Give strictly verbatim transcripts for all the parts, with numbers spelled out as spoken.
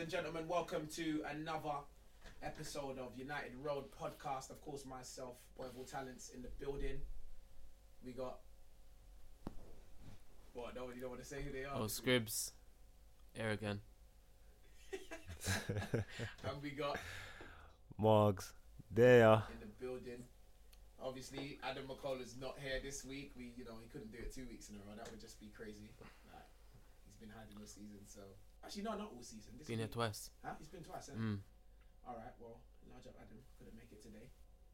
and gentlemen, welcome to another episode of United Road Podcast. Of course, myself, Boy of All Talents, in the building. We got... What, no, you don't want to say who they are? Oh, Scribs. Here again. And we got... Morgs. There. In the building. Obviously, Adam McCall is not here this week. We, you know, he couldn't do it two weeks in a row. That would just be crazy. Like, he's been hiding all season, so... Actually, no, not all season. This Been week. here twice. Huh? He's been twice, eh? Mm. All right, well, large up Adam. Couldn't make it today.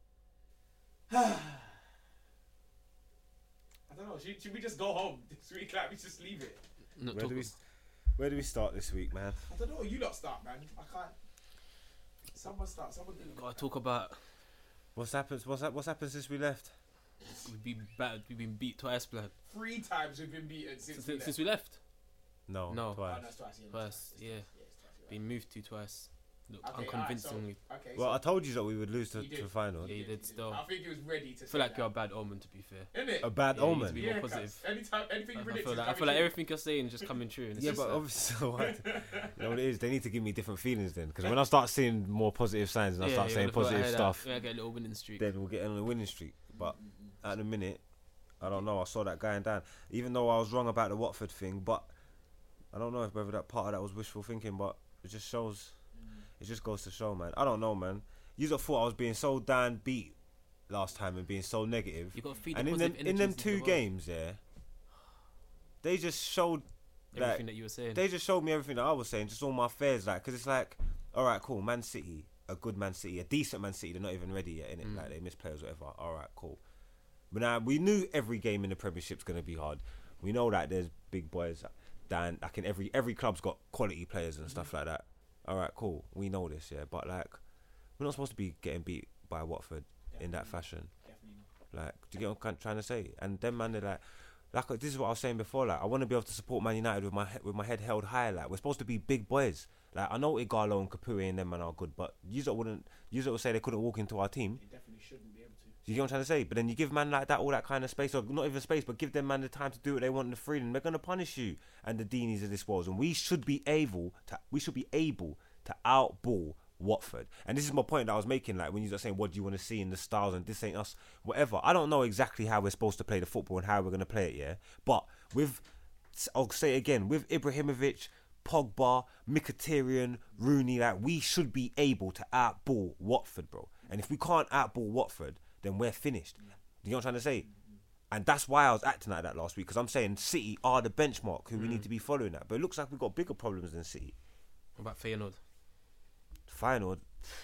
I don't know. Should, should we just go home this week? Like, we just leave it? Not Where talk do we Where do we start this week, man? I don't know. You lot start, man. I can't. Someone start. Someone do. Gotta talk about. What's happened? What's hap- What's happened since we left? We've been battered. We've been beat twice, blood. Three times we've been beaten since, Since, we left. since we left. No, No. twice. Oh, no, it's twice. Yeah, no, Twice, it's twice, yeah. it's twice, it's twice, yeah. Been moved to twice. Look, Okay, unconvincingly. alright, so, okay, Well, so I told you that we would lose to, You to did. the final. Yeah, you did still. I think he was ready to. I feel like you're a bad omen, to be fair. Isn't it? A bad Yeah, you need omen. to be yeah, more cuz positive. Anytime, anything you I predict feel is like, I coming feel like true. everything you're saying is just coming true. And it's Yeah, just but like- obviously, so what? You know what it is? They need to give me different feelings then. Because when I start seeing more positive signs and I Yeah, start yeah, saying I feel like I positive heard stuff, that. Yeah, I get a little winning streak. then we'll get on a winning streak. But at the minute, I don't know. I saw that going down. Even though I was wrong about the Watford thing, but I don't know if whether that part of that was wishful thinking, but it just shows. It just goes to show, man. I don't know, man. You just thought I was being so down beat last time and being so negative. You got to feed And the in them positive in them energies two into the world. games, yeah, they just showed Everything that that you were saying. they just showed me everything that I was saying, just all my fears, like, because it's like, all right, cool, Man City, a good Man City, a decent Man City, they're not even ready yet, innit? Mm. Like, they miss players, whatever. All right, cool. But now we knew every game in the Premiership's gonna be hard. We know that there's big boys down, like in every every club's got quality players and stuff like that. All right, cool. We know this, yeah, but like, we're not supposed to be getting beat by Watford in that fashion. Definitely not. Like, do you get what I'm trying to say? And them man, they're like, like this is what I was saying before. Like, I want to be able to support Man United with my he- with my head held high. Like, we're supposed to be big boys. Like, I know Igalo and Kapuri and them man are good, but you wouldn't. You would say they couldn't walk into our team. You definitely shouldn't be able to. You get what I'm trying to say? But then you give man like that all that kind of space, or not even space, but give them man the time to do what they want and the freedom. They're gonna punish you and the Deanies of this world, and we should be able to. We should be able to outball Watford. And this is my point that I was making, like when you're saying what do you want to see in the styles and this ain't us, whatever. I don't know exactly how we're supposed to play the football and how we're going to play it, yeah? But with, I'll say it again, with Ibrahimovic, Pogba, Mkhitaryan, Rooney, like we should be able to outball Watford, bro. And if we can't outball Watford, then we're finished. Do you know what I'm trying to say? And that's why I was acting like that last week, because I'm saying City are the benchmark who we need to be following that. But it looks like we've got bigger problems than City. What about Feyenoord? Final,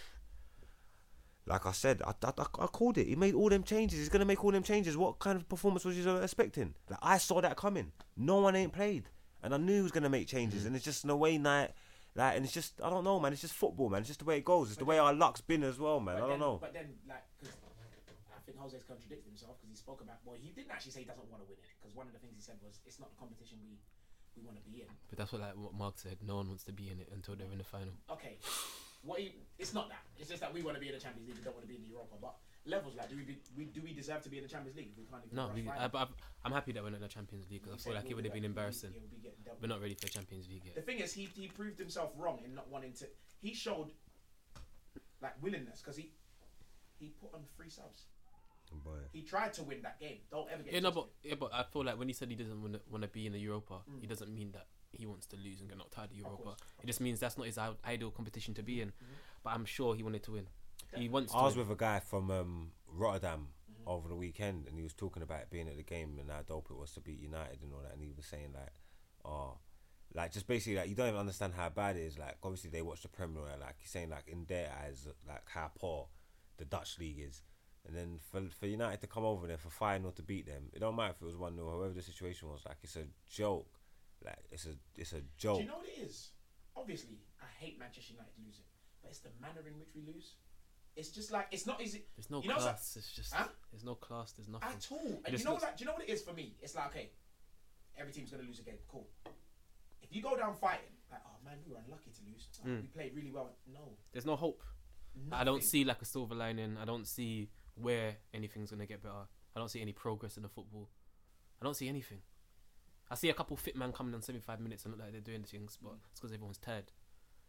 like I said, I, I, I called it. He made all them changes. He's gonna make all them changes. What kind of performance was you expecting? Like I saw that coming. No one ain't played, and I knew he was gonna make changes. And it's just in a way night, like, and it's just I don't know, man. It's just football, man. It's just the way it goes. It's But the way then- our luck's been as well, man. But I don't then, know. But then, like, because I think Jose's contradicted himself because he spoke about. Well, he didn't actually say he doesn't want to win it because one of the things he said was it's not the competition we we want to be in. But that's what like what Mark said. No one wants to be in it until they're in the final. Okay, what he, it's not that. It's just that we want to be in the Champions League. We don't want to be in the Europa. But levels like, do we, be, we do we deserve to be in the Champions League? We can't even. No, rush we, right I, now. but I've, I'm happy that we're not in the Champions League because I He feel said like it we'll would have be been like- embarrassing. he'll be getting dealt We're with. not ready for the Champions League The yet. thing is, he he proved himself wrong in not wanting to. He showed like willingness because he he put on three subs. Boy. He tried to win that game. Don't ever get. Yeah, no, but twisted. yeah, but I feel like when he said he doesn't want to, want to be in the Europa, Mm. he doesn't mean that he wants to lose and get knocked out of the Europa. course. It just means that's not his i- ideal competition to be in. Mhm. But I'm sure he wanted to win. He wants to. I was win. with a guy from um, Rotterdam over the weekend, and he was talking about being at the game and how dope it was to beat United and all that. And he was saying like, oh, like just basically like you don't even understand how bad it is. Like obviously they watch the Premier, like he's saying like in their eyes like how poor the Dutch league is. And then for for United to come over there for five nil to beat them, it don't matter if it was one nil, however the situation was. Like it's a joke. Like it's a it's a Do joke. you know what it is? Obviously, I hate Manchester United losing, but it's the manner in which we lose. It's just like it's not easy There's no you know, class. It's just Huh? there's no class. There's nothing. at all. And just you know looks- what? Do you know what it is for me? It's like okay, every team's gonna lose a game. Cool. If you go down fighting, like oh man, we were unlucky to lose. Oh, Mm. We played really well. No, There's no hope. I don't nothing. see like a silver lining. I don't see where anything's gonna get better. I don't see any progress in the football. I don't see anything. I see a couple fit man coming on seventy-five minutes and look like they're doing things, but Mm. it's because everyone's tired.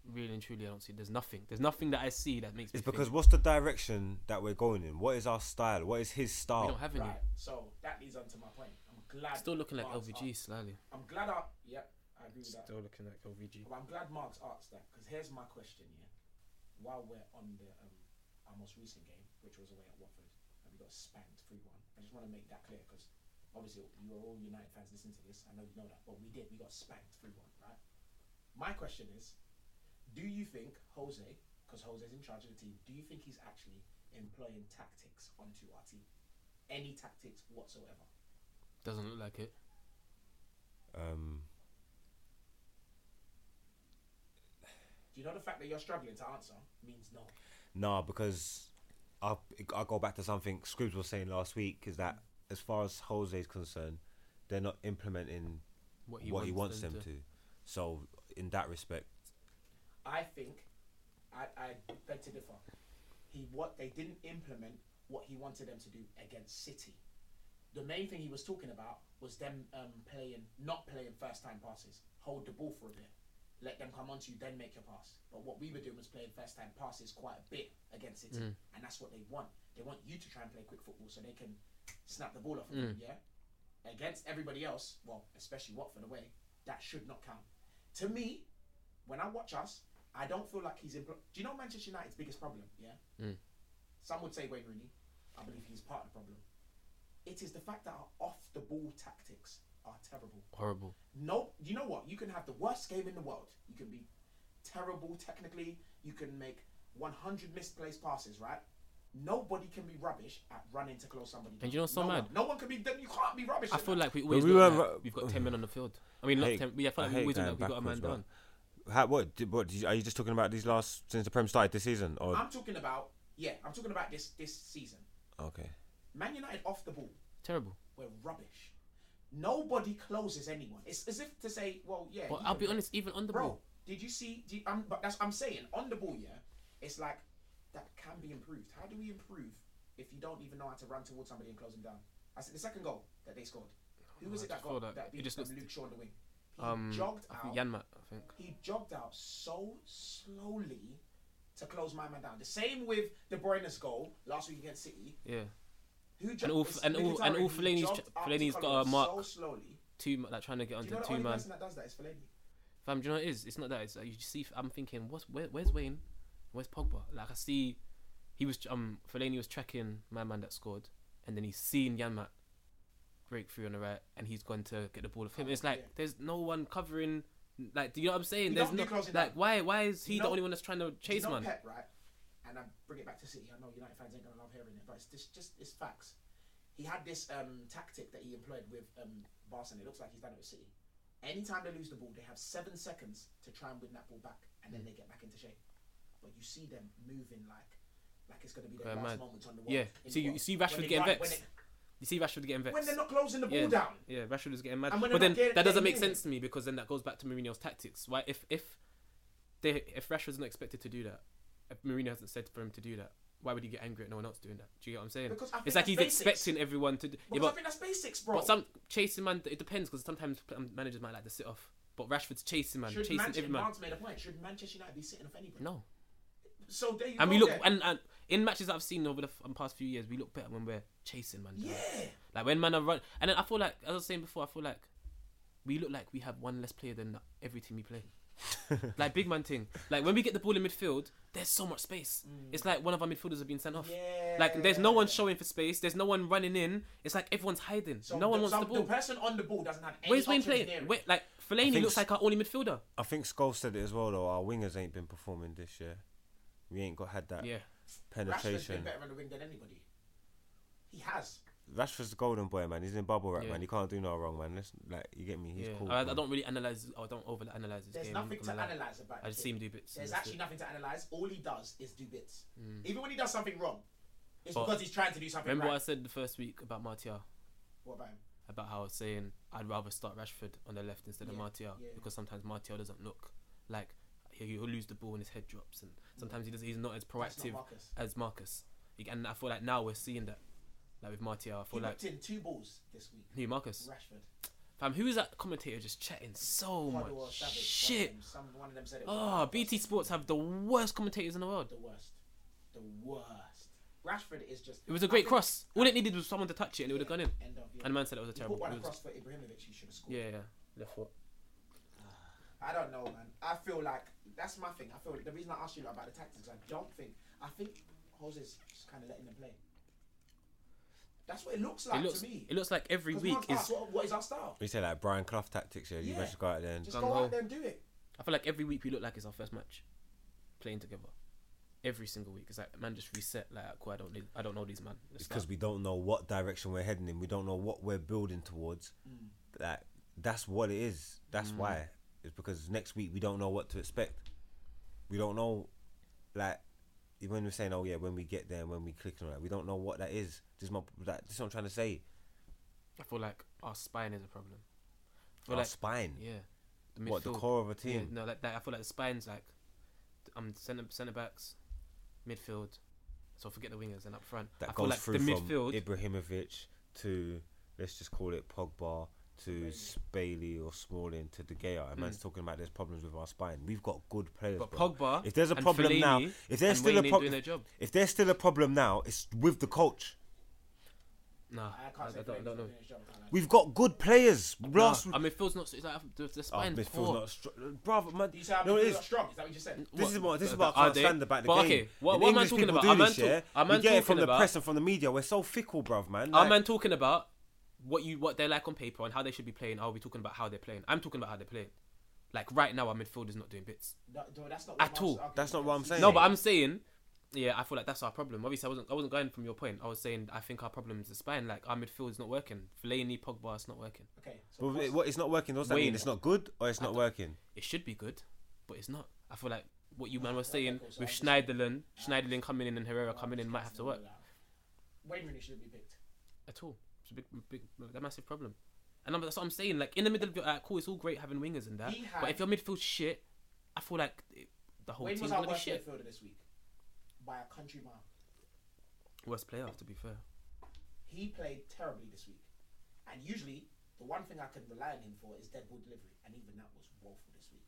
really and truly, I don't see. There's nothing. There's nothing that I see that makes. It's me because think, what's the direction that we're going in? What is our style? What is his we style? don't have any. Right. So that leads on to my point. I'm glad. Still looking like Mark's L V G asked- slightly. I'm glad. I, yep, I agree with that. Still looking like L V G. Well, I'm glad Mark's asked that because here's my question. Yeah, while we're on the um, our most recent game, which was away at Watford, and we got spanked three one. I just want to make that clear because obviously you are all United fans listening to this. I know you know that, but we did. We got spanked three one, right? My question is, do you think Jose, because Jose's in charge of the team, do you think he's actually employing tactics onto our team? Any tactics whatsoever? Doesn't look like it. Um, Do you know the fact that you're struggling to answer means no? nah, because I'll, I'll go back to something Scribs was saying last week, is that as far as Jose is concerned, they're not implementing What he what wants, he wants them, them to. to. So, in that respect, I think I, I beg to differ. He what they didn't implement what he wanted them to do against City. The main thing he was talking about was them um, playing, not playing first time passes. Hold the ball for a bit, let them come onto you, then make your pass. But what we were doing was playing first time passes quite a bit against City, Mm. and that's what they want. They want you to try and play quick football so they can snap the ball off of Mm. you. Yeah, against everybody else, well, especially Watford away, that should not count. To me, when I watch us, I don't feel like he's. Impl- Do you know Manchester United's biggest problem? Yeah. Mm. Some would say Wayne Rooney. I believe he's part of the problem. It is the fact that our off-the-ball tactics are terrible. Horrible. No, you know what? You can have the worst game in the world. You can be terrible technically. You can make one hundred misplaced passes, right? Nobody can be rubbish at running to close somebody down. And you know what's so no mad? One. No one can be. You can't be rubbish. I at feel that. like we always we look weren't like ru- we've got ten men on the field. I mean, not hate- ten. Yeah, I feel I like we hate always look going like we've got a man backwards, down. How, what? Did, what? Did you, are you just talking about these last since the Prem started this season? Or I'm talking about. Yeah, I'm talking about this this season. okay, Man United off the ball. Terrible. We're rubbish. Nobody closes anyone. It's as if to say, well, yeah. But you I'll can be play. honest, even on the Bro, ball, did you see? Did, um, but that's I'm saying on the ball. Yeah, it's like that can be improved. How do we improve if you don't even know how to run towards somebody and close them down? I said the second goal that they scored. Who was I it that just feel got that that it beat just um, looks- Luke Shaw on the wing? He um, jogged I out. think Yanmat, I think. He jogged out so slowly to close my man down. The same with De Bruyne's goal last week against City. Yeah. Who jogged, And all- it's and all- Mkhitaryan, and all he Fellaini's jogged ch- up to Fellaini's got Collins a mark. so slowly. Two mu- like trying to get Do onto you know the two only man. person that does that is Fellaini? Fam, do you know what it is? It's not that. It's like you see. I'm thinking, what's where, where's Wayne? Where's Pogba? Like I see, he was um Fellaini was tracking my man that scored, and then he's seen Yanmat break through on the right, and he's gone to get the ball of him. It's like Yeah. there's no one covering. Like, do you know what I'm saying? You there's don't do no closing like down. why why is he You the know- only one that's trying to chase you know man? Pep, right? And I bring it back to City. I know United fans ain't gonna love hearing it, but it's just, just it's facts. He had this um, tactic that he employed with um, Barca, and it looks like he's done it with City. Anytime they lose the ball, they have seven seconds to try and win that ball back, and then they get back into shape. But you see them moving like, like it's gonna be their Going last mad. moments on the world. Yeah. in See the you, world. you see When Rashford they getting run- when vexed. they- You see Rashford getting vexed. When they're not closing the ball yeah. down. Yeah, Rashford was getting mad. And when But they're then not getting- that doesn't getting make in. sense to me because then that goes back to Mourinho's tactics. Why if if they if Rashford's not expected to do that, if Mourinho hasn't said for him to do that, why would he get angry at no one else doing that? Do you get what I'm saying? Because I think It's like that's he's basics. expecting everyone to do. Because Yeah, I but, think that's basics, bro. but some chasing man, it depends because sometimes um, managers might like to sit off. But Rashford's chasing man, Should chasing Manchester, every man. Mark's made a point. Should Manchester United be sitting off anybody? No. So there you And go. we look then. and, and in matches that I've seen over the f- um, past few years, we look better when we're chasing man. down. Yeah. Like when man are run, and then I feel like as I was saying before, I feel like we look like we have one less player than every team we play. Like big man thing. Like when we get the ball in midfield, there's so much space. It's like one of our midfielders have been sent off. Yeah. Like there's no one showing for space. There's no one running in. It's like everyone's hiding. So no one the, wants so the ball. The person on the ball doesn't have any Where's Wayne options playing? near it. Wait, like Fellaini think looks s- like our only midfielder. I think Scholes said it as well though. Our wingers ain't been performing this year. We ain't got had that Yeah. Rashford's been penetration. better on the wing than anybody. He has. Rashford's the golden boy, man. He's in bubble wrap, Yeah. man. He can't do no wrong, man. Let's, like, you get me? He's Yeah. cool. I, I man. don't really analyze. I don't over analyze his There's game. nothing I'm to gonna lie. analyse about I just it. see him do bits. There's and that's actually it. nothing to analyse. All he does is do bits. Mm. Even when he does something wrong, it's But because he's trying to do something Remember right. what I said the first week about Martial? What about him? About how I was saying I'd rather start Rashford on the left instead of Yeah, Martial yeah. because sometimes Martial doesn't look like he- he'll lose the ball and his head drops, and sometimes he does. He's not as That's not proactive Marcus. as Marcus. He- And I feel like now we're seeing that, like with Martial. I He feel like whipped in two balls this week. who Marcus, Rashford. Um, who was that commentator just chatting so Quad or much Savage, shit? One of them, some, one of them said it. was Oh, like B T the Sports have the worst commentators in the world. The worst. The worst. Rashford is just. It was a I great think- cross. All it needed was someone to touch it and it would have gone in. End of, yeah. And the man said it was a He terrible. put one It was, across for Ibrahimovic. He should have scored. yeah, yeah, left foot. I don't know, man. I feel like that's my thing. I feel like the reason I asked you about the tactics, I don't think. I think Jose's just kind of letting them play. That's what it looks like It looks, to me. it looks like every 'Cause week Mark's asked, is. what, what is our style? We say like Brian Clough tactics. Yeah, you Yeah. better go out there and Just Gung go ho. out there and do it. I feel like every week we look like it's our first match, playing together. Every single week, it's like man just reset. Like, cool, I don't, need, I don't know these man. Let's it's because start. we don't know what direction we're heading in. We don't know what we're building towards. Mm. That that's what it is. That's Mm. why. It's because next week we don't know what to expect. We don't know, like when we're saying, oh yeah, when we get there, and when we click on that, we don't know what that is. This is my that, this is what I'm trying to say. I feel like our spine is a problem. I feel Our like spine. yeah, the What the midfield- core of a Yeah, team? no, like that. I feel like the spine's like um centre centre backs, midfield. So forget the wingers and up front. That I feel goes like through the from midfield. Ibrahimovic to let's just call it Pogba to Bailey or Smalling to De Gea. A man's Mm. talking about there's problems with our spine. We've got good players. But bro. Pogba, If there's a and problem now, Fellaini if there's and still Wayne a ain't problem, doing their job. if there's still a problem now, it's with the coach. Nah, I I, can't say I don't, I don't know. finish job, I can't lie. We've got good players. Nah, Last, I mean, midfield's not. It's like the, the oh, spine's midfield's poor. not strong, brother. Man, Do you say I'm no, it not is. strong? Is that what you just said? This is what this is Uh, what I are can't they? stand about the But game. okay, what- And what am I English talking people about? do Our man this, talk- yeah? our We man get it from talking the about- press and from the media. We're so fickle, bruv, man. Our Like, man talking about what you what they're like on paper and how they should be playing. Are we talking about how they're playing? I'm talking about how they're playing. Like right now, our midfield is not doing bits. No, no, that's not At what I'm- all. okay, That's not what I'm yes. saying. No, but I'm saying, yeah, I feel like that's our problem. Obviously, I wasn't I wasn't going from your point. I was saying I think our problem is the spine. Like our midfield is not working. Fellaini, Pogba, it's not working. Okay, so But what's- it- what, it's not working. What's that Wayne. mean? It's not good or it's I not don't- working? It should be good, but it's not. I feel like what you man was Okay, saying cool, so with I just- Schneiderlin, I- Schneiderlin coming in and Herrera coming in might have to work Wayne Rooney should be picked. at all. It's a big, big, a massive problem. And I'm, that's what I'm saying. Like in the middle of your, uh, cool, it's all great having wingers and that. He But had- if your midfield shit, I feel like it, the whole Wayne team's was our gonna be worst shit. midfielder this week by a country mile. Worst player, to be fair. He played terribly this week, and usually the one thing I can rely on him for is dead ball delivery, and even that was woeful this week.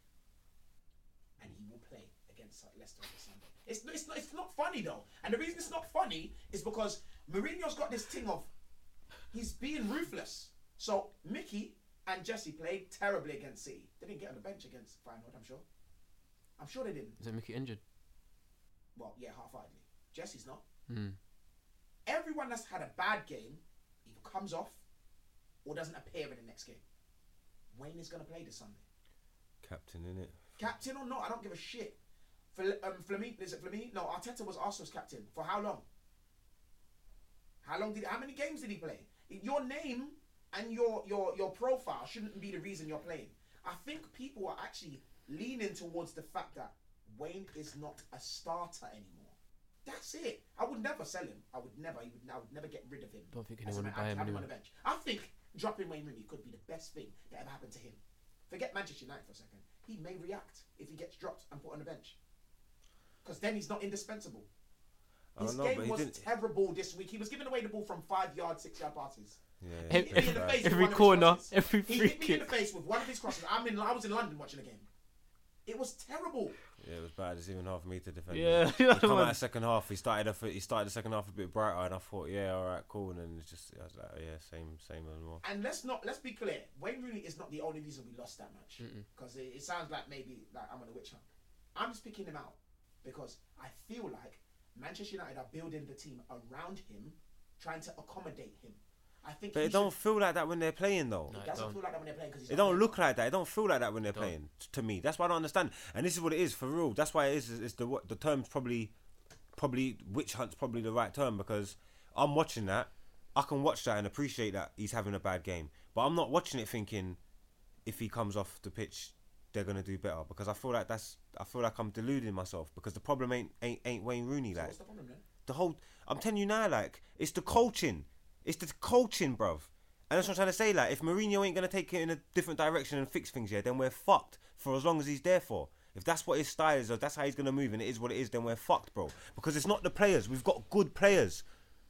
And he will play against Leicester on Sunday. It's it's not, it's not funny though, and the reason it's not funny is because Mourinho's got this thing of he's being ruthless. So Mickey and Jesse played terribly against City. They didn't get on the bench against Feyenoord, I'm sure. I'm sure they didn't. Is it Mickey injured? Well, yeah, half-heartedly. Jesse's not. Hmm. Everyone that's had a bad game either comes off or doesn't appear in the next game. Wayne is going to play this Sunday. Captain, innit? Captain or not, I don't give a shit. Fl- um, Flamini, is it Flamini? No, Arteta was Arsenal's captain. For how long? How long did? How many games did he play? Your name and your your your profile shouldn't be the reason you're playing. I think people are actually leaning towards the fact that Wayne is not a starter anymore. That's it. I would never sell him. I would never. I would, I would never get rid of him. Don't think As anyone a would man- buy him have anyway. on the bench. I think dropping Wayne Rooney could be the best thing that ever happened to him. Forget Manchester United for a second. He may react if he gets dropped and put on the bench. Because then he's not indispensable. I His don't know, but game he was didn't- terrible this week. He was giving away the ball from five yard, six yard passes. Yeah. He hit me in the face with Every one of his corner, crosses. every He free hit me in the kick. face with one of his crosses. I'm in. I was in London watching the game. It was terrible. Yeah, it was bad. It's even hard for me to defend. Yeah, him. He yeah, come out man. the second half. He started off. He started the second half a bit brighter, and I thought, yeah, all right, cool. And then it's just, I was like, oh, yeah, same, same and more. And let's not let's be clear. Wayne Rooney is not the only reason we lost that match. Because it, it sounds like maybe like I'm on a witch hunt. I'm just picking him out because I feel like Manchester United are building the team around him, trying to accommodate him. I think But he it don't should, feel like that when they're playing, though. No, it it doesn't don't. feel like that when they're playing because It don't look like that. It don't feel like that when they're Don't. playing. t- To me, that's why I don't understand. And this is what it is for real. That's why it is. It's the what- the term's probably, probably witch hunt's probably the right term because I'm watching that. I can watch that and appreciate that he's having a bad game, but I'm not watching it thinking if he comes off the pitch, they're gonna do better because I feel like that's. I feel like I'm deluding myself because the problem ain't ain't, ain't Wayne Rooney. So Like what's the problem then? the whole. I'm telling you now, like it's the coaching. It's the coaching, bruv. And that's what I'm trying to say. Like, if Mourinho ain't gonna take it in a different direction and fix things, yeah, then we're fucked for as long as he's there for. If that's what his style is, or that's how he's gonna move, and it is what it is, then we're fucked, bro. Because it's not the players. We've got good players.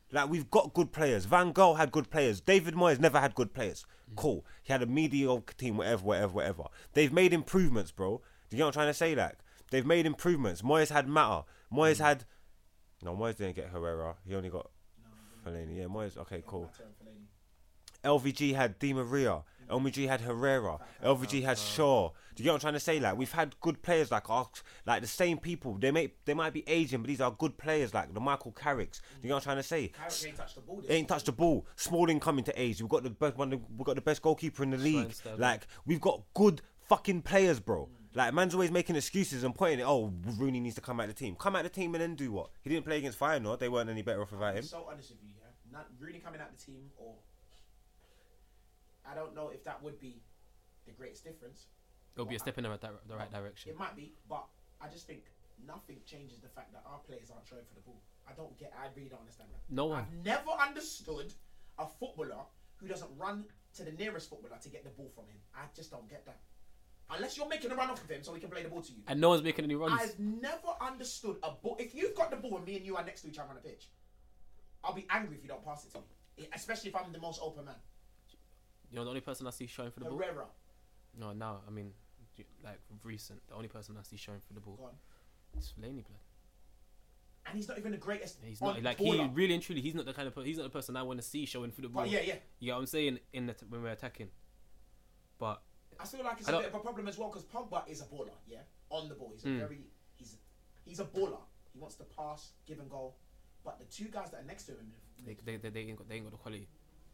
Like, we've got good players. Van Gaal had good players. David Moyes never had good players. Mm. Cool. He had a mediocre team, whatever, whatever, whatever. They've made improvements, bro. Do you know what I'm trying to say? Like, they've made improvements. Moyes had Mata. Moyes mm. had... No, Moyes didn't get Herrera. He only got no, Fellaini. Yeah, Moyes... Okay, cool. L V G had Di Maria. L V G had Herrera. L V G had Shaw. Do you get what I'm trying to say? Like, we've had good players like our, like the same people. They may they might be aging, but these are good players like the Michael Carricks. Do you get what I'm trying to say? Carrick ain't touched the ball. They ain't touched the ball. Smalling coming to age. We've got the best one. We've got the best goalkeeper in the league. Like, we've got good fucking players, bro. Like, man's always making excuses and pointing it. Oh, Rooney needs to come out of the team. Come out of the team and then do what? He didn't play against Feyenoord. They weren't any better off without him. I'm so honest with you, yeah. Not Rooney coming out the team, or I don't know if that would be the greatest difference. It'll be a step in the right, di- the right direction. It might be, but I just think nothing changes the fact that our players aren't showing for the ball. I don't get. I really don't understand that. No one. I've never understood a footballer who doesn't run to the nearest footballer to get the ball from him. I just don't get that. Unless you're making a run off of him so he can play the ball to you. And no one's making any runs. I've never understood a ball. If you've got the ball and me and you are next to each other on the pitch, I'll be angry if you don't pass it to me. Especially if I'm the most open man. You know the only person I see showing for the Herrera. ball? No, now, I mean, like, recent, the only person I see showing for the ball is Fellaini, blood. And he's not even the greatest. He's not, like, baller. He really and truly, he's not the kind of, he's not the person I want to see showing for the ball. But yeah, yeah. You know what I'm saying, in the t- when we're attacking. But I feel like it's a bit of a problem as well, because Pogba is a baller, yeah? On the ball. He's a mm. very, he's he's a baller. He wants to pass, give and goal. But the two guys that are next to him, they, they, they, they, ain't, got, they ain't got the quality.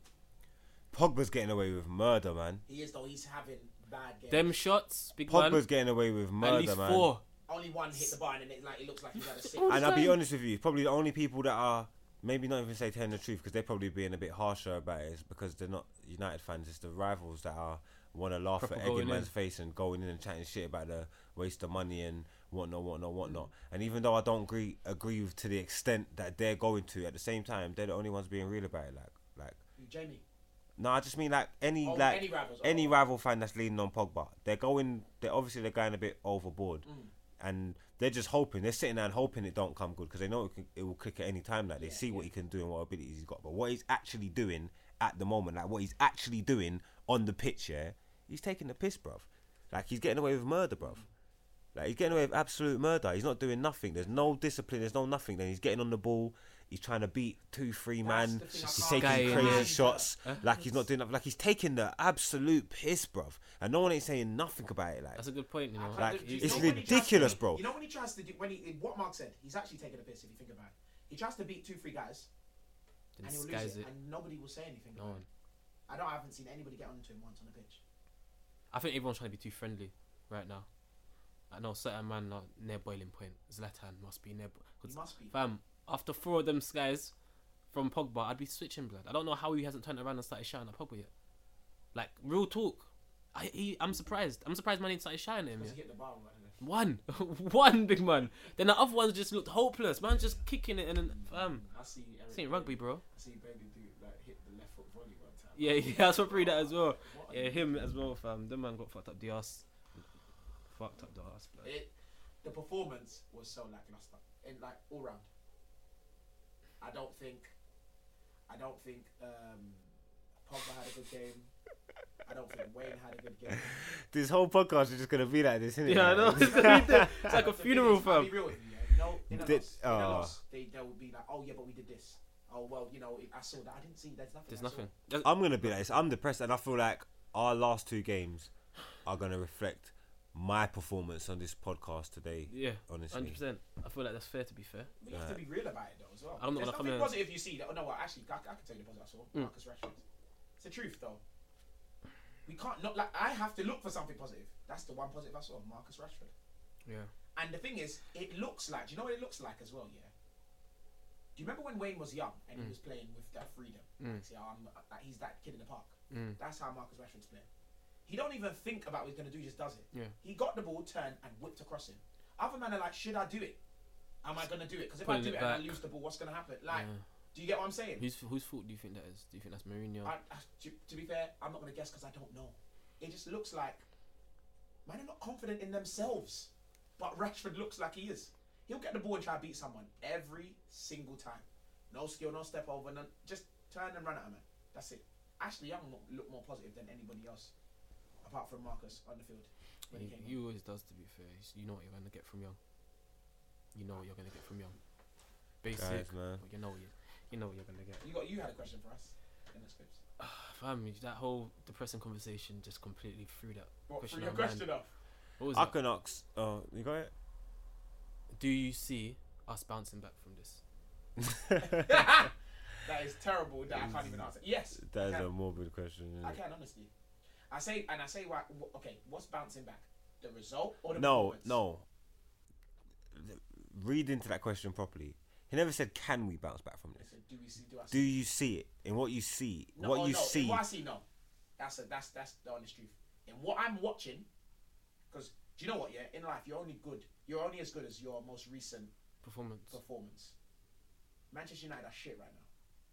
Pogba's getting away with murder, man. He is, though. He's having bad games. Them shots, big Pogba's man. getting away with murder, At least man. four. Only one hit the bar, and it, like, it looks like he's had a six. And I'll be honest with you, probably the only people that are, maybe not even say telling the truth, because they're probably being a bit harsher about it, is because they're not United fans. It's the rivals that are want to laugh Proper at going egging man's in. face and going in and chatting shit about the waste of money and whatnot, whatnot, whatnot. Mm. And even though I don't agree agree with to the extent that they're going to, at the same time, they're the only ones being real about it. Like, like. Jamie. No, I just mean like any oh, like any, rivals, any oh. rival fan that's leaning on Pogba. They're going. They're obviously they're going a bit overboard, mm. and they're just hoping. They're sitting there and hoping it don't come good because they know it, can, it will click at any time. Like they yeah, see yeah. what he can do and what abilities he's got, but what he's actually doing at the moment, like what he's actually doing on the pitch, yeah, he's taking the piss, bruv. Like he's getting away with murder, bruv. Like he's getting away with absolute murder. He's not doing nothing. There's no discipline. There's no nothing. Then he's getting on the ball. He's trying to beat two, three man. He's taking Guy crazy man. shots. Huh? Like he's not doing nothing. Like he's taking the absolute piss, bruv. And no one ain't saying nothing about it. Like that's a good point, you know. Like you it's know ridiculous, to, bro. You know when he tries to do when he what Mark said, he's actually taking a piss if you think about it. He tries to beat two, three guys, Then and he'll lose it, it, and nobody will say anything. No about one. it. I don't. I haven't seen anybody get onto him once on the pitch. I think everyone's trying to be too friendly right now. I know certain man are near boiling point. Zlatan must be near. He must be. Fam, after four of them guys from Pogba, I'd be switching, blood. I don't know how he hasn't turned around and started shouting at Pogba yet. Like, real talk. I, he, I'm surprised. I'm surprised man ain't started shouting at him. Because Yeah. he hit the bar right there. One. One, big man. Then the other ones just looked hopeless. Man just kicking it and then, fam. I see Eric This ain't rugby, bro. I see Bailey do, like, hit the left foot volley one time. Yeah, yeah, I saw Pre that as well. What Yeah, him as well, fam. The man got fucked up the ass. Fucked up the ass, blood. It, the performance was so lackluster, in like all round. I don't think, I don't think um, Pogba had a good game. I don't think Wayne had a good game. This whole podcast is just gonna be like this, isn't it? Yeah, I know. It's, gonna be the- it's like a The funeral, thing is, I'll fam. be real with you, yeah. No, in a Did- loss, in a oh. loss, they they will be like, oh yeah, but we did this. Oh well, you know, I saw that. I didn't see. There's nothing. There's I saw. nothing. There's- I'm gonna be like this. I'm depressed, and I feel like our last two games are gonna reflect my performance on this podcast today. Yeah, honestly. hundred percent. I feel like that's fair. To be fair, We have to be real about it though as well. I'm not There's gonna come nothing in- positive you see. That, oh no, well, actually, I, I can tell you the positive I saw. Mm. Marcus Rashford. It's the truth though. We can't not like I have to look for something positive. That's the one positive I saw. Marcus Rashford. yeah. And the thing is, it looks like. Do you know what it looks like as well? Yeah. Do you remember when Wayne was young and Mm. he was playing with that freedom? Mm. Like, say, oh, I'm, like, he's that kid in the park. Mm. That's how Marcus Rashford's playing. He don't even think about what he's gonna do. He just does it. Yeah. He got the ball, turned, and whipped across him. Other men are like, should I do it? Am I gonna do it? Because if Pulling I do it it and I back. lose the ball, what's gonna happen? Like, Yeah. do you get what I'm saying? Whose whose fault do you think that is? Do you think that's Mourinho? I, I, to, to be fair, I'm not gonna guess because I don't know. It just looks like man are not confident in themselves, but Rashford looks like he is. He'll get the ball and try to beat someone every single time. No skill, no step over, none, just turn and run at him, man. That's it. Ashley Young mo- looked more positive than anybody else, apart from Marcus on the field. When He, he came he always does, to be fair. He's- You know what you're going to get from Young. You know what you're going to get from Young. Basic, Guys, man. but you know what you, you know what you're going to get. on. You got you had a question for us in the scripts. Fam, that whole depressing conversation just completely threw that What, question threw your out of mind. question off? What was I it? can ask. Oh, you got it. Do you see us bouncing back from this? That is terrible. That I can't even answer. Yes, That is I can. a morbid question. Isn't I it? can honestly. I say and I say why. wh- Okay, what's bouncing back? The result or the No, performance? no. Read into that question properly. He never said, "Can we bounce back from I this?" said, do we see? Do I Do see? you see it in what you see? No, what oh, you no. see? In what I see, no. That's a, that's that's the honest truth. In what I'm watching, because do you know what? Yeah, in life, you're only good. You're only as good as your most recent Performance. performance. Manchester United are shit right now.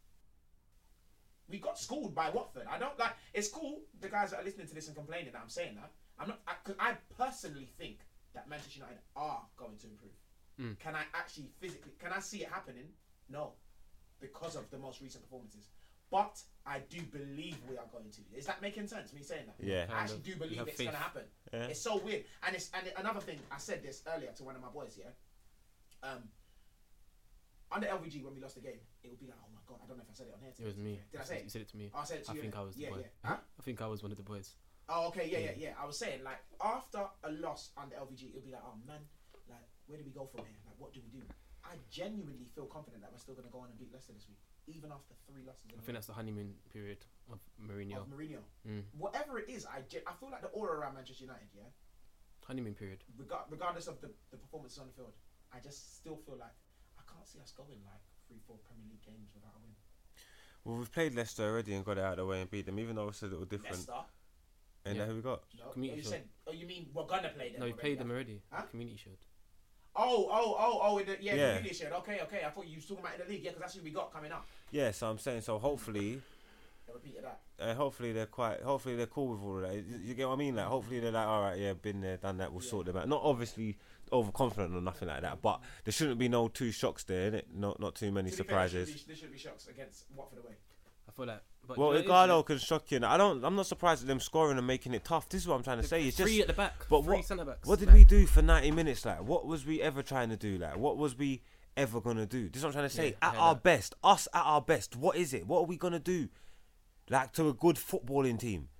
We got schooled by Watford. I don't like. It's cool. The guys that are listening to this and complaining that I'm saying that. I'm not. Because I, 'cause I personally think that Manchester United are going to improve. Mm. Can I actually physically? Can I see it happening? No, because of the most recent performances. But I do believe we are going to. Is that making sense? Me saying that? Yeah. I actually of. do You believe have it's faith. going to happen. Yeah. It's so weird. And it's and another thing. I said this earlier to one of my boys. Yeah. Um. Under L V G, when we lost the game, it would be like, oh my god, I don't know if I said it on here. It was me. Did I say it? You said it to me. Oh, I said it to I you. think innit? I was the yeah, boy. Yeah. Huh? I think I was one of the boys. Oh, okay, yeah, yeah, yeah. I was saying, like, after a loss under L V G, it'll be like, oh man, like, where do we go from here? Like, what do we do? I genuinely feel confident that we're still going to go on and beat Leicester this week, even after three losses. In I a think row that's the honeymoon period of Mourinho. of Mourinho. Mm. Whatever it is, I, ge- I feel like the aura around Manchester United, yeah, Honeymoon period. Regar- regardless of the, the performances on the field, I just still feel like I can't see us going like three, four Premier League games without a win. Well, we've played Leicester already and got it out of the way and beat them, even though it's a little different. Leicester? And Yeah. then who we got? No, oh, Community you Shield. said, oh, you mean we're gonna play them? No, you already, played yeah? them already. Huh? Community Shield. Oh, oh, oh, oh, in the, yeah, Yeah. the Community Shield. Okay, okay. I thought you was talking about in the league, yeah, because that's who we got coming up. Yeah, so I'm saying, so hopefully, I repeated that. uh, hopefully they're quite, hopefully they're cool with all of that. You, you get what I mean? Like, hopefully they're like, all right, yeah, been there, done that, we'll Yeah. sort them out. Not obviously overconfident or nothing like that, but there shouldn't be no two shocks there, innit? Not, not too many To be fair, surprises. There should, be, there should be shocks against Watford away. I feel like. But Well, you know what it is, Igalo can shock you. And I don't. I'm not surprised at them scoring and making it tough. This is what I'm trying to the say. It's three just. at the back. but three what- centre backs. What did like, we do for ninety minutes? Like, what was we ever trying to do? Like, what was we ever gonna do? This is what I'm trying to say. Yeah, I at hear our that. best, us at our best. What is it? What are we gonna do? Like to a good footballing team.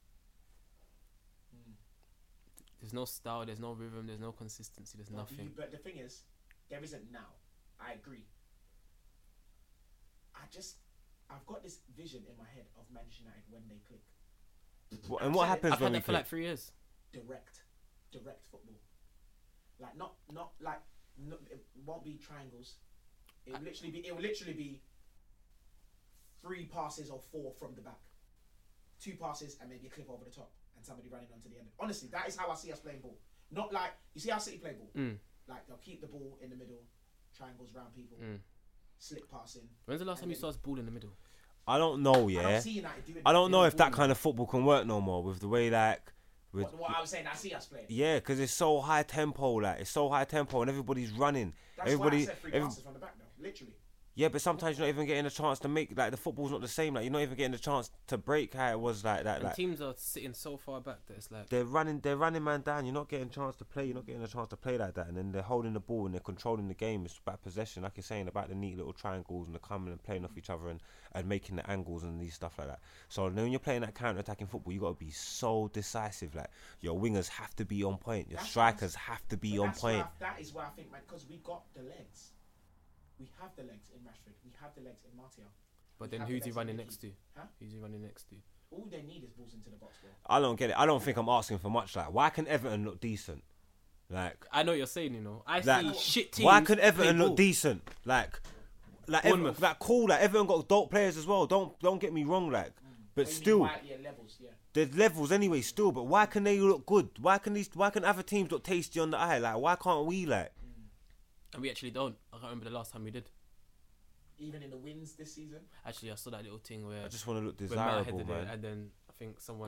There's no style. There's no rhythm. There's no consistency. There's But nothing. you- But the thing is, there isn't now. I agree. I just, I've got this vision in my head of Manchester United when they click. What, and what I've said it. happens I've when had we that for play? like three years. Direct, direct football. Like not, not like, no, it won't be triangles. It will literally be, it will literally be three passes or four from the back, two passes and maybe a clip over the top, and somebody running onto the end. Honestly, that is how I see us playing ball. Not like you see how City play ball. Mm. Like they'll keep the ball in the middle, triangles round people, Mm. slick passing. When's the last time And you then- saw us ball in the middle? I don't know. I Yeah. don't see United doing I don't know doing if that ball. kind of football can work no more with the way like. With, What, what I was saying, I see us playing. yeah, because it's so high tempo. Like it's so high tempo, and everybody's running. That's everybody. why I said three every- passes from the back, though. Literally. Yeah, but sometimes you're not even getting a chance to make like the football's not the same. Like you're not even getting a chance to break how it was like that. And Like teams are sitting so far back that it's like. they're running, they're running man down. You're not getting a chance to play. You're not getting a chance to play like that. And then they're holding the ball and they're controlling the game. It's about possession, like you're saying about the neat little triangles and the coming and playing off each other and, and making the angles and these stuff like that. So then when you're playing that counter-attacking football, you got to be so decisive. Like your wingers have to be on point. Your That's strikers have to be But on that's where point. I- that is where I think, man, because we got the legs. We have the legs in Rashford. We have the legs in Martial. But we then have who's the he legs in running Mickey. next to? Huh? Who's he running next to? All they need is balls into the box, bro. I don't get it. I don't think I'm asking for much. Like why can Everton look decent? Like I know what you're saying, you know. I Like, see shit teams. why could Everton play look ball. decent? Like, like, Everton, Bournemouth. like cool. Like Everton got dope players as well. Don't don't get me wrong. Like, but What you mean, still, why- yeah, levels, yeah. there's levels anyway. Still, but why can they look good? Why can these? Why can other teams look tasty on the eye? Like, why can't we? Like, And we actually don't. I can't remember the last time we did. Even in the wins this season. Actually, I saw that little thing where I just want to look when Matt desirable, headed it, man. and then I think someone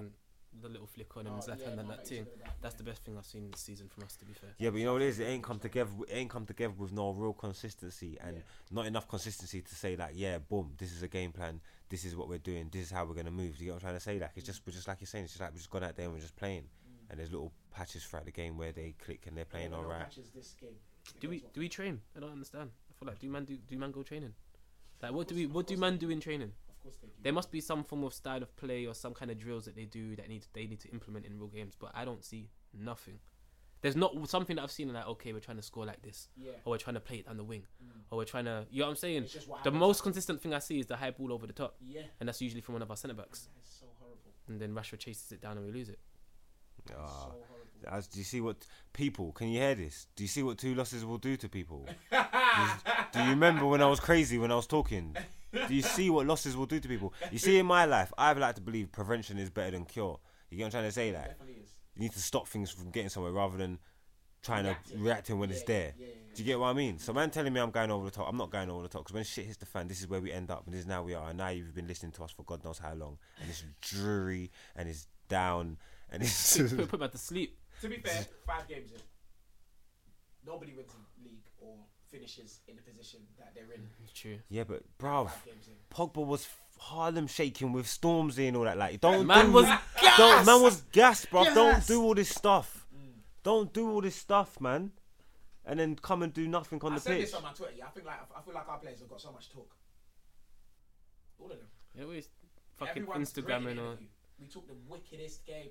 the little flick on and Oh, Zlatan yeah, and no, that makes thing. it good about- That's yeah. the best thing I've seen this season from us, to be fair. Yeah, but you know what it is? It ain't come together. It ain't come together with no real consistency and Yeah. not enough consistency to say like, yeah, boom, this is a game plan. This is what we're doing. This is how we're gonna move. Do you get what I'm trying to say? Like, it's just, we're just like you're saying. It's just like we just gone out there and we're just playing. Mm. And there's little patches throughout the game where they click and they're playing Yeah, all no right. matches this game. Do we Against what? do we train? I don't understand. I feel like do man do do man go training? Like what do course- we of what do course man they do in training? Of course they do. There must be some form of style of play or some kind of drills that they do that need they need to implement in real games, but I don't see nothing. There's not something that I've seen like, okay, we're trying to score like this, Yeah. or we're trying to play it down the wing, Mm. or we're trying to, you know what I'm saying? It's just what The happens. most consistent thing I see is the high ball over the top, Yeah. and that's usually from one of our centre backs, That is so horrible. and then Rashford chases it down and we lose it. That is Ah. so horrible. As, do you see what people? Can you hear this? Do you see what two losses will do to people? do, you, do you remember when I was crazy when I was talking? Do you see what losses will do to people? You see, in my life, I've like to believe prevention is better than cure. You get what I'm trying to say? It Like, definitely is. you need to stop things from getting somewhere rather than trying Reacting. to reacting when Yeah, it's there. yeah, yeah, Do you get what I mean? So man telling me I'm going over the top, I'm not going over the top because when shit hits the fan, this is where we end up, and this is now we are. And now you've been listening to us for God knows how long, and it's dreary and it's down and it's. put, put him to sleep. To be fair, five games in, nobody wins the league or finishes in the position that they're in. True. Yeah, but bruv, Five games in. Pogba was Harlem shaking with Stormzy and all that. Like, don't Man do, was don't, man was gassed, bruv. Don't Gas. do all this stuff. Mm. Don't do all this stuff, man. And then come and do nothing on I the said pitch. this on my Twitter. Yeah, I think like I feel like our players have got so much talk. All of them. Yeah, always fucking Everyone's great in Instagramming the or interview. We talk the wickedest game.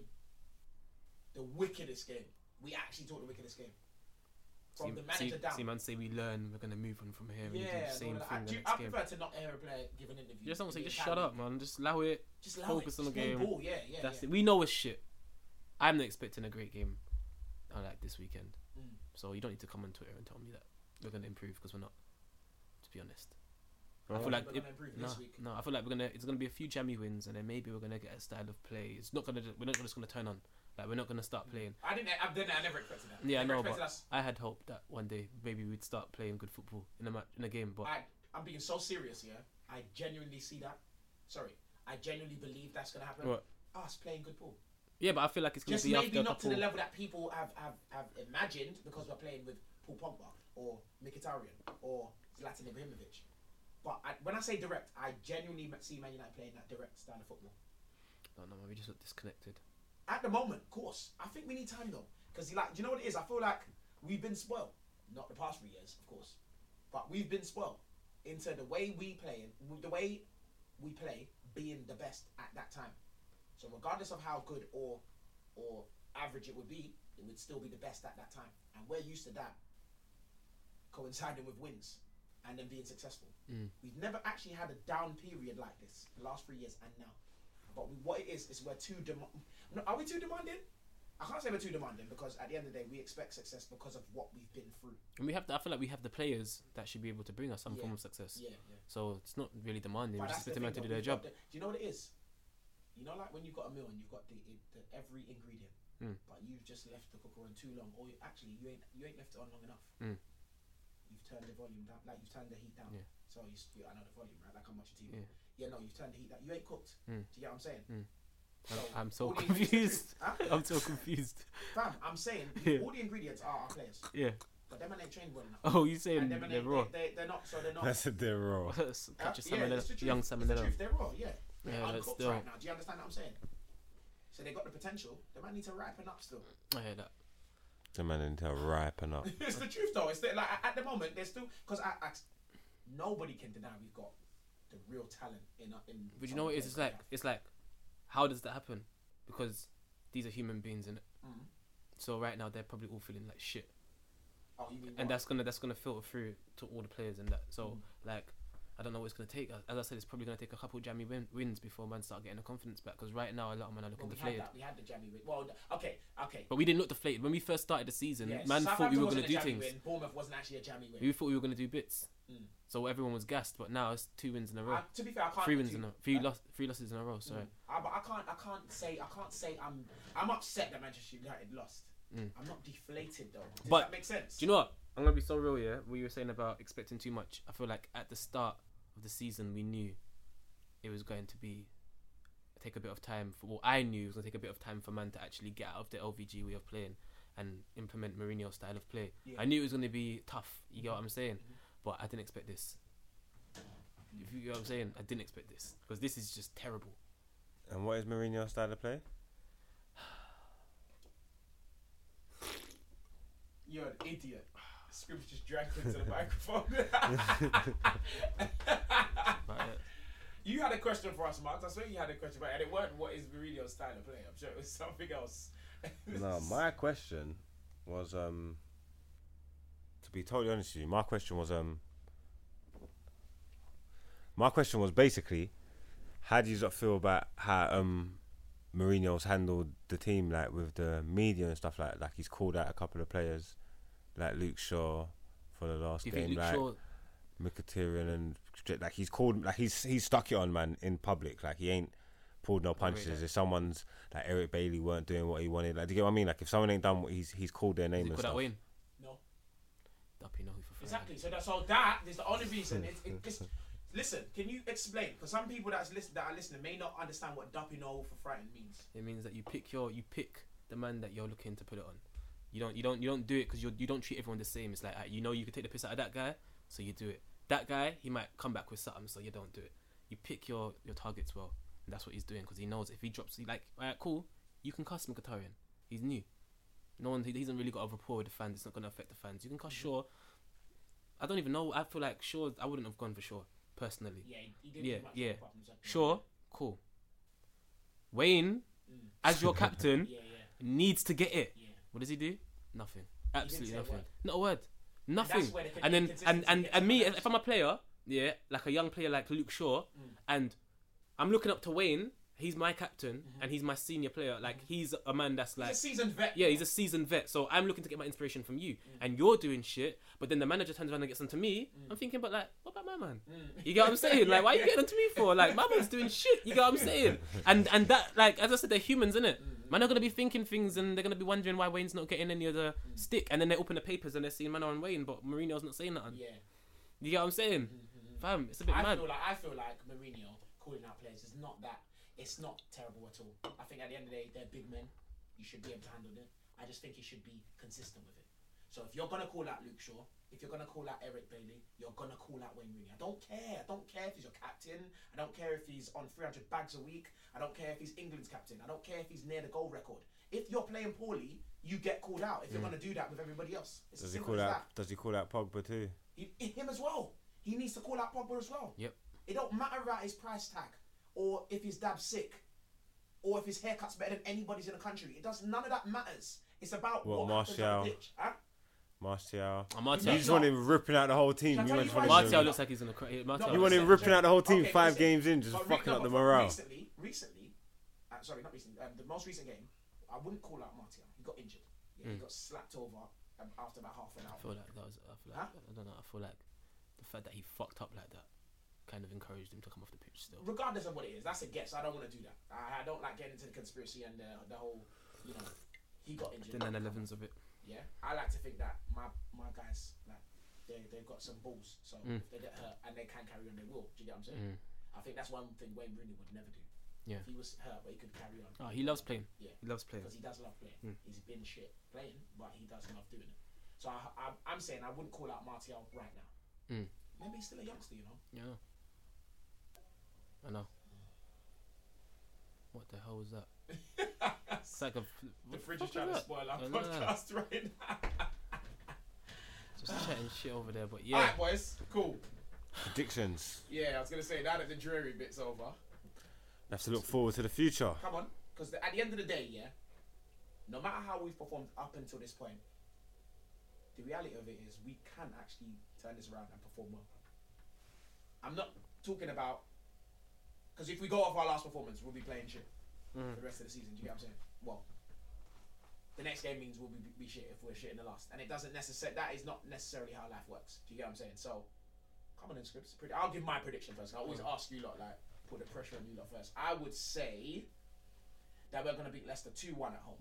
The wickedest game. We actually talk the wickedest game. From see, the manager see, down. see man say we learn, we're gonna move on from here and do Yeah, the same no, no, thing I, the do, next I game. prefer to not hear a player give an interview. Just don't say, in the just shut Academy. up, man. Just allow it. Just allow Focus it. on the Just play game. Ball. Yeah, yeah, That's yeah. it. We know it's shit. I'm not expecting a great game, uh, like this weekend. Mm. So you don't need to come on Twitter and tell me that we're gonna improve because we're not. To be honest, I Oh. feel like We're it, gonna improve no, this week. no. I feel like we're gonna. It's gonna be a few jammy wins, and then maybe we're gonna get a style of play. It's not gonna. We're not just gonna turn on. Like we're not gonna start playing. I didn't. I didn't. I never expected that. Yeah, I never know, expected but us. I had hope that one day maybe we'd start playing good football in a match, in a game. But I, I'm being so serious here. I genuinely see that. Sorry, I genuinely believe that's gonna happen. What? Us playing good ball. yeah, but I feel like it's gonna Just be maybe after a not to couple. the level that people have, have, have imagined because we're playing with Paul Pogba or Mkhitaryan or Zlatan Ibrahimovic. But I, when I say direct, I genuinely see Man United playing that direct style of football. No, no, we just look disconnected. At the moment, of course. I think we need time though. Because, like, do you know what it is? I feel like we've been spoiled. Not the past three years, of course. But we've been spoiled into the way we play, the way we play being the best at that time. So regardless of how good or or average it would be, it would still be the best at that time. And we're used to that coinciding with wins and then being successful. Mm. We've never actually had a down period like this the last three years and now. But we, what it is is we're too dem- no, are we too demanding? I can't say we're too demanding because at the end of the day we expect success because of what we've been through. And we have. The, I feel like we have the players that should be able to bring us some Yeah. form of success. Yeah, yeah. So it's not really demanding. We But just that's expect the them to thing, do though, their we've job. got the- do you know what it is? You know, like when you've got a meal and you've got the, it, the every ingredient, Mm. but you've just left the cooker on too long, or you, actually you ain't you ain't left it on long enough. Mm. You've turned the volume down, like you've turned the heat down. Yeah. So you, s- you, I know the volume, right? Like I'm watching T V. Yeah. Yeah, no, you've turned the heat down. You ain't cooked. Mm. Do you get what I'm saying? Mm. So I'm so all the ingredients- confused. Huh? I'm so confused. Fam, I'm saying Yeah. all the ingredients are our players, Yeah. but them man ain't trained well enough. Oh, you saying and them man they're ain't, raw? they, they, they're not, so they're not. That's a they're raw. Uh, Catch a yeah, salmonella, it's the truth. young It's the salmonella. truth. They're raw, yeah. They're Yeah, but uncooked still. right now. Do you understand what I'm saying? So they got the potential. They might need to ripen up still. I hear that. The man need to ripen up. It's the truth though. It's the, like at the moment they're still because I, I, nobody can deny we've got the real talent in uh, in. But you some know of what the it is? It's players like we it's like, how does that happen? Because these are human beings, innit? have. Mhm. So right now they're probably all feeling like shit, Oh, you mean and what? that's gonna that's gonna filter through to all the players and that. So Mm. like, I don't know what it's gonna take. As I said, it's probably gonna take a couple jammy win- wins before man start getting the confidence back. Because right now a lot of men are looking Well, we deflated. had that. We had the jammy win. Well, okay, okay. But we didn't look deflated when we first started the season. Yeah, man thought Southampton we were gonna wasn't a do jammy things. Win. Bournemouth wasn't actually a jammy win. We thought we were gonna do bits. Mm. So everyone was gassed. But now it's two wins in a row. I, to be fair, I can't. Three put wins two- in a three uh, loss three losses in a row. Sorry. Mm. I, but I can't. I can't say. I can't say. I'm. I'm upset that Manchester United lost. Mm. I'm not deflated though. Does But that make sense? Do you know what? I'm gonna be so real, yeah. What you were saying about expecting too much. I feel like at the start of the season we knew it was going to be take a bit of time for. Well, I knew it was gonna take a bit of time for man to actually get out of the L V G way of playing and implement Mourinho's style of play. Yeah. I knew it was gonna be tough. You get what I'm saying? Mhm. But I didn't expect this. If you get what I'm saying, I didn't expect this because this is just terrible. And what is Mourinho's style of play? You're an idiot. Scripps just dragged into the microphone. But, uh, You had a question for us, Mark. I swear you had a question, but and it weren't what is Mourinho's style of play. I'm sure it was something else. No, my question was um. To be totally honest with you, my question was um. My question was basically, how do you lot feel about how um, Mourinho's handled the team, like with the media and stuff like that? Like he's called out a couple of players, like Luke Shaw for the last do you game, think Luke like Shaw? Mkhitaryan, and like he's called, like he's he's stuck it on man in public, like he ain't pulled no punches. If someone's like Eric Bailey weren't doing what he wanted, like do you get what I mean? Like if someone ain't done what he's he's called their Is name it and called that stuff. Wayne? No. Duppy, no, who for free. Exactly. So that's all that is the only reason. It, it just listen. Can you explain? Because some people that's listen that are listening may not understand what Duppy no for frightened means. It means that you pick your you pick the man that you're looking to put it on. You don't you don't you don't do it because you you don't treat everyone the same. It's like uh, you know you can take the piss out of that guy, so you do it. That guy, he might come back with something, so you don't do it. You pick your, your targets well, and that's what he's doing because he knows if he drops, he like, alright, cool, you can cuss Mkhitaryan. He's new. No one, he, he hasn't really got a rapport with the fans. It's not going to affect the fans. You can cuss Shaw. I don't even know. I feel like Shaw, I wouldn't have gone for Shaw personally. Yeah, he, he didn't Yeah, do much yeah. apart from his acting. Shaw, cool. Wayne, Mm. as your captain, Yeah, yeah, needs to get it. yeah. What does he do? Nothing. didn't Absolutely say a nothing. word. Not a word. Nothing. that's where the And then and inconsistency and, gets and me, on my if I'm a player, yeah, like a young player like Luke Shaw, Mm. and I'm looking up to Wayne. He's my captain Mhm. and he's my senior player. Like he's a man that's like, He's a seasoned vet. yeah, he's a seasoned vet. So I'm looking to get my inspiration from you, Mm. and you're doing shit. But then the manager turns around and gets onto me. Mm. I'm thinking, but like, what about my man? Mm. You get what I'm saying? Like, why are you getting onto me for? Like, my man's doing shit. You get what I'm saying? And and that, like, as I said, they're humans, innit? Mm. Man are gonna be thinking things, and they're gonna be wondering why Wayne's not getting any of the Mm. stick. And then they open the papers and they're seeing Mano and Wayne, but Mourinho's not saying nothing. Yeah. You get what I'm saying? Mhm. Fam, it's a bit I mad. feel like I feel like Mourinho calling out players is not that. It's not terrible at all. I think at the end of the day, they're big men. You should be able to handle it. I just think he should be consistent with it. So if you're gonna call out Luke Shaw, if you're gonna call out Eric Bailey, you're gonna call out Wayne Rooney. I don't care. I don't care if he's your captain. I don't care if he's on three hundred bags a week. I don't care if he's England's captain. I don't care if he's near the goal record. If you're playing poorly, you get called out. If you're Mm. gonna do that with everybody else, it's Does as he simple call as out? Does he call out Pogba too? that. He, him as well. He needs to call out Pogba as well. Yep. It don't matter about his price tag, or if his dad's sick, or if his haircut's better than anybody's in the country. It does. None of that matters. It's about What, what, happens on Martial? the pitch. Huh? Martial. Oh, You Martial, just want him ripping out the whole team. Shall I You tell want you him why? Martial Martial looks like he's gonna cry. Martial. No, You want him listen, ripping out the whole team okay, five listen. games in, just But re- fucking no, up the but morale. Recently, recently, uh, sorry, not recently. Um, the most recent game, I wouldn't call out Martial. He got injured. Yeah, He Mm. got slapped over um, after about half an I hour. feel like that was. I feel like Huh? I don't know. I feel like the fact that he fucked up like that kind of encouraged him to come off the pitch still. Regardless of what it is, that's a guess. I don't want to do that. I, I don't like getting into the conspiracy and the, the whole, you know, he got injured. The nine elevens of it. Yeah, I like to think that my my guys like they they've got some balls. So Mm. if they get hurt and they can carry on, they will. Do you get what I'm saying? Mm. I think that's one thing Wayne Rooney would never do. Yeah. If he was hurt, but he could carry on. Oh, he loves playing. Yeah. He loves playing. Because he does love playing. Mm. He's been shit playing, but he does love doing it. So I, I, I'm saying I wouldn't call out Martial right now. Mm. Maybe he's still a youngster, you know. Yeah. I know. I know. What the hell was that? It's like a. fl- The what fridge fuck is trying to that? spoil our I know. podcast right now. Just chatting shit over there, but Yeah. yeah. Alright, boys. Cool. Predictions. Yeah, I was gonna say now that the dreary bit's over. Have to look forward to the future. Come on, because at the end of the day, yeah, no matter how we've performed up until this point, the reality of it is we can actually turn this around and perform well. I'm not talking about, because if we go off our last performance, we'll be playing shit Mm. for the rest of the season. Do you get what I'm saying? Well, the next game means we'll be, be shit if we're shit in the last, and it doesn't necessarily. That is not necessarily how life works. Do you get what I'm saying? So, come on in, Scripps. Predi- I'll give my prediction first. I always Mm. ask you lot, like, put the pressure on you lot first. I would say that we're going to beat Leicester two one at home.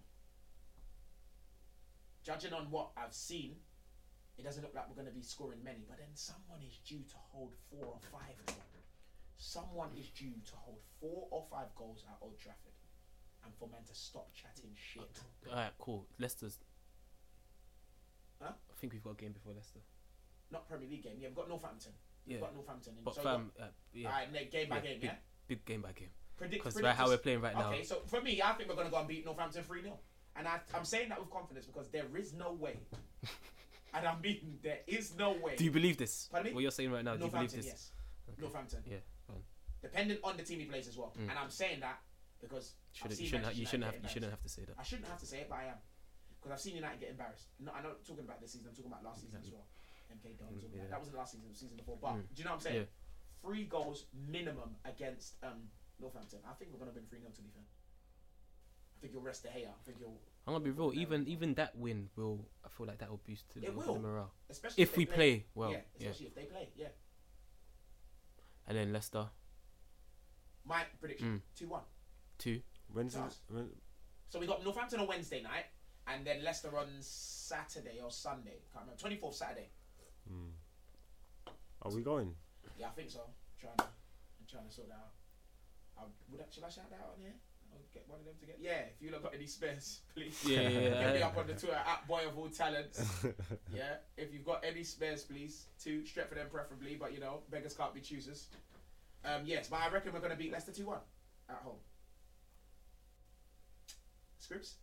Judging on what I've seen, it doesn't look like we're going to be scoring many, but then someone is due to hold four or five as well. someone is due to hold four or five goals at Old Trafford, and for men to stop chatting shit. All right, cool. Leicester's. Huh? I think we've got a game before Leicester. Not Premier League game. Yeah, we've got Northampton. We've Yeah. got Northampton. In, But so fam, uh, yeah, Alright, ne- game by Yeah, game, big- yeah? big game by game. Predict, Because predict right how us- we're playing right now. Okay, so for me, I think we're going to go and beat Northampton three nil. And I, I'm saying that with confidence because there is no way. And I mean, there is no way. Do you believe this? Pardon me? What you're saying right now? Do you believe Northampton, this? yes. Okay. Northampton. Yeah. Fine. Depending on the team he plays as well. Mm. And I'm saying that because I've Shouldn't, seen you shouldn't, ha- Manchester you shouldn't have. United You get shouldn't have to say that. embarrassed. I shouldn't have to say it, but I am. Because I've seen United get embarrassed. No, I'm not talking about this season. I'm talking about last season as well. M K Dons. Mm, all yeah. that. That wasn't last season. It was season before. But Mm. do you know what I'm saying? Yeah. Three goals minimum against um, Northampton. I think we're going to win three nil to be fair. I think you'll rest the hair. I think you'll... I'm gonna be real. Even even that win will. I feel like that will boost the, It the will. morale. Especially If they we play well. yeah, Yeah. especially if they play. Yeah. And then Leicester My prediction: Mm. two one. two. When's Us. it? When, So we got Northampton on Wednesday night, and then Leicester on Saturday or Sunday. Can't remember. twenty-fourth Saturday. hmm. Are we going? Yeah, I think so. I'm trying to, I'm trying to sort that out. I'll, would I, should I shout that out on here? I'll get one of them to get. Yeah, if you lot got any spares, please. Yeah, yeah, yeah, Get me yeah. up on the Twitter at Boy of All Talents. Yeah, if you've got any spares, please. Two, straight for them preferably, but you know, beggars can't be choosers. Um, yes, but I reckon we're gonna beat Leicester two one at home. Scripts.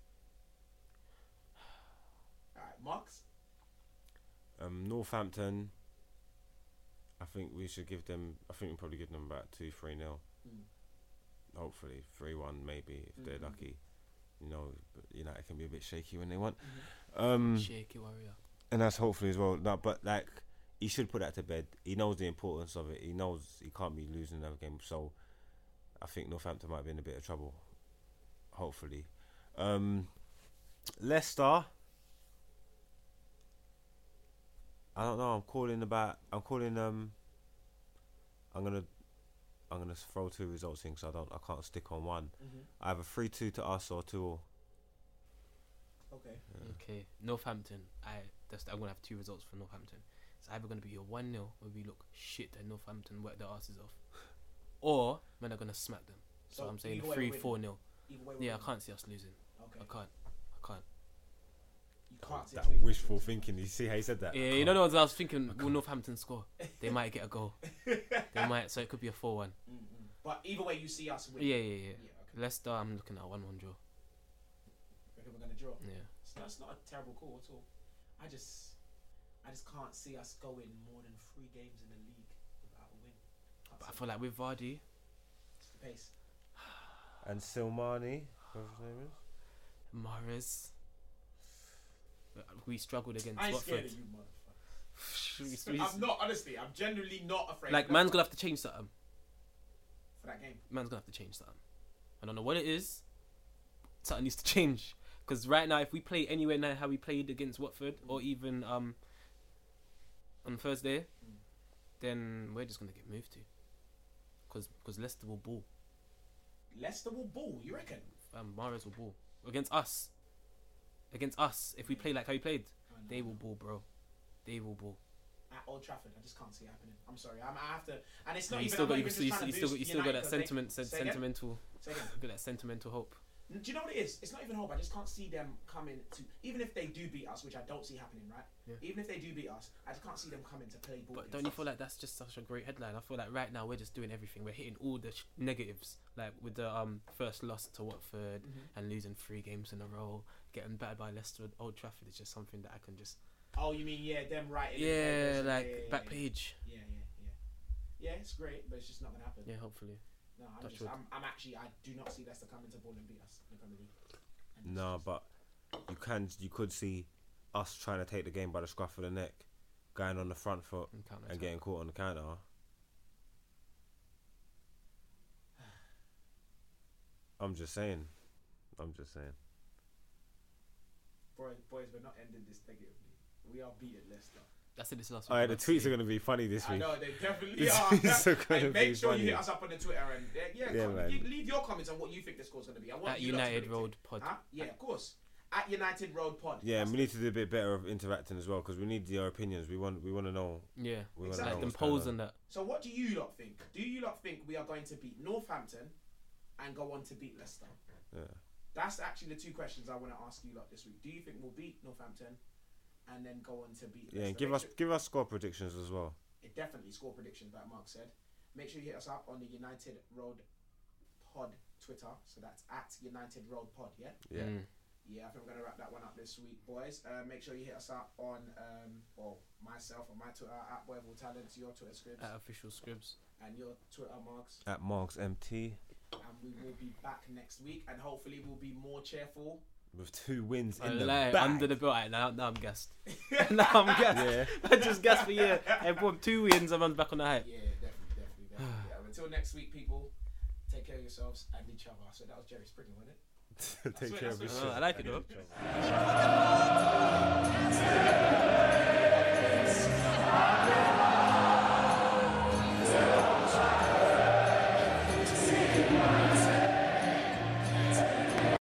All right, Marks. Um, Northampton. I think we should give them. I think we'll probably give them about two, three nil. Mm. Hopefully, three one maybe if they're Mhm. lucky. You know, but United can be a bit shaky when they want. Mm-hmm. Um, Shaky warrior. and that's hopefully as well. No, but like he should put that to bed. He knows the importance of it. He knows he can't be losing another game. So I think Northampton might be in a bit of trouble. Hopefully, um, Leicester. I don't know. I'm calling about. I'm calling. Um, I'm gonna. I'm gonna throw two results in, so I don't. I can't stick on one. Mm-hmm. Either three two to us or two all. Okay. Okay, Northampton. I that's I'm gonna have two results for Northampton. It's either gonna be a one nil where we look shit and Northampton work their asses off, or men are gonna smack them. So, So I'm saying either way three we're four nil. Either way, we're Yeah, I winning. can't see us losing. Okay. I can't. I can't. You can't see That us losing. wishful thinking. You see how he said that? Yeah, you know what I was thinking? Will Northampton score? They might get a goal. They might. So it could be a four one. Mm-mm. But either way, you see us win. Yeah, yeah, yeah. Yeah. Okay. Leicester, I'm looking at a one one draw. Reckon we're gonna draw. Yeah. It's not, it's not a terrible call at all. I just, I just can't see us going more than three games in the league without a win. Can't But I see feel like with Vardy, it's the pace. And Silmani, whatever his name is. Mahrez, we struggled against I ain't Watford. scared of you, motherfucker. We- we- I'm not, honestly, I'm genuinely not afraid. like of man's that gonna have to change something. for that game. Man's gonna have to change something. I don't know what it is. Something needs to change. Because right now, if we play anywhere now how we played against Watford, Mm. or even um on Thursday, Mm. then we're just gonna get moved to. Because because Leicester will ball. Leicester will ball. You reckon? Um, Mahrez will ball against us. Against us, if we play like how we played, I know. they will ball, bro. They will ball. At Old Trafford, I just can't see it happening. I'm sorry. I'm, I have to, and it's not you even. still I'm got not you even still, you just still, trying you to still, boost you still got United that 'cause they- sentiment, sen- Say again? sentimental, Say again. got that sentimental hope. Do you know what it is? It's not even hope. I just can't see them coming to. Even if they do beat us, which I don't see happening, right? Yeah. Even if they do beat us, I just can't see them coming to play ball. But against don't you us. feel like that's just such a great headline? I feel like right now we're just doing everything. We're hitting all the sh- negatives, like with the um first loss to Watford Mhm. and losing three games in a row, getting battered by Leicester at Old Trafford is just something that I can just Oh, you mean yeah, them writing? in yeah, papers, like yeah, yeah, back yeah. page. Yeah, yeah, yeah. Yeah, it's great, but it's just not gonna happen. Yeah, hopefully. No, I'm Touch just, wood. I'm, I'm actually, I do not see Leicester coming to ball and beat us in the Premier League. And it's No, just- but you can. You could see us trying to take the game by the scruff of the neck, going on the front foot And counter and getting caught on the counter. I'm just saying. I'm just saying. boys, boys, we're not ending this negatively. We are beating Leicester. That's it. This last All right, the tweets are going to be funny this I week. know they definitely The are. tweets are gonna And make be sure funny. you hit us up on the Twitter and uh, yeah, Yeah, com- man. leave, leave your comments on what you think the score's going to be. I want at you lot to United predict it. Road Pod. Huh? Yeah, of course. at United Road Pod. Yeah, That's and we need to do a bit better of interacting as well because we need your opinions. We want we want to know. Yeah, We Exactly. want to know like them what's going polls on. and that. So what do you lot think? Do you lot think we are going to beat Northampton and go on to beat Leicester? Yeah. That's actually the two questions I want to ask you lot this week. Do you think we'll beat Northampton and then go on to beat Leicester? Yeah, and give Make us sure- give us score predictions as well. it definitely score predictions, like Mark said. Make sure you hit us up on the United Road Pod Twitter. So that's at United Road Pod, yeah? Yeah. Mm. Yeah, I think we're going to wrap that one up this week, boys. Uh, make sure you hit us up on, um, well, myself on my Twitter, at Boyville Talents, your Twitter scripts, At official scribs. and your Twitter, Marks. At Marks M T And we will be back next week, and hopefully we'll be more cheerful. with two wins I in the lie, bag. under the belt. Right, now, now I'm gassed. now I'm gassed. Yeah. I just gassed for you. Everyone, two wins. I'm back on the hype. Yeah, definitely, definitely, definitely. yeah. Until next week, people, take care of yourselves and each other. So that was Jerry Springer, wasn't it? Take That's care what- of that's yourself. Oh, I like it though. And each other.